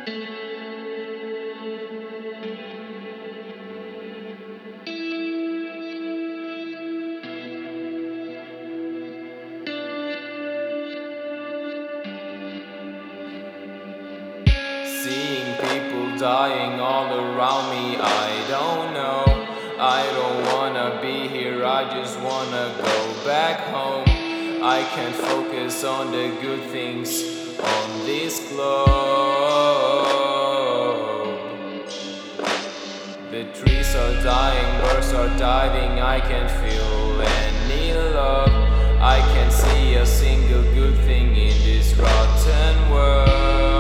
Seeing people dying all around me, I don't know. I don't wanna be here, I just wanna go back home. I can't focus on the good things on this globe. The trees are dying, birds are diving, I can't feel any love. I can't see a single good thing in this rotten world.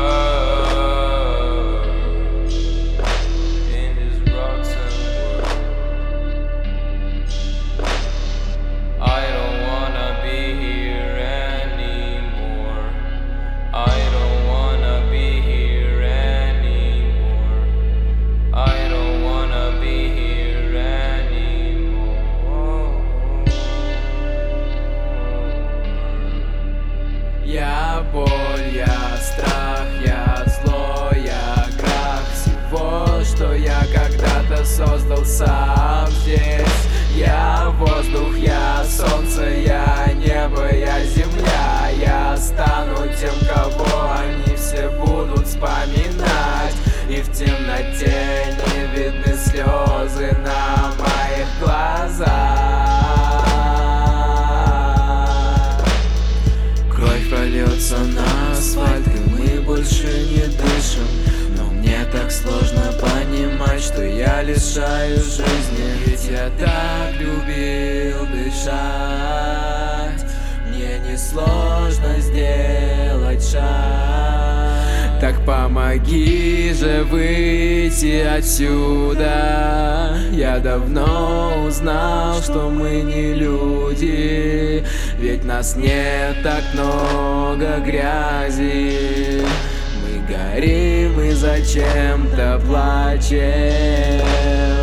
Я боль, я страх, я зло, я крах всего, что я когда-то создал сам здесь. Я воздух, я солнце, я небо, я земля. Я стану тем, кого они все будут вспоминать. И в темноте не видны слезы на моих глазах. Кровь прольется на асфальт, и мы больше не дышим. Но мне так сложно понимать, что я лишаю жизни. Ведь я так любил дышать. Мне несложно сделать шаг. Так помоги же выйти отсюда. Я давно узнал, что мы не люди. Ведь нас нет, так много грязи. Мы горим и зачем-то плачем.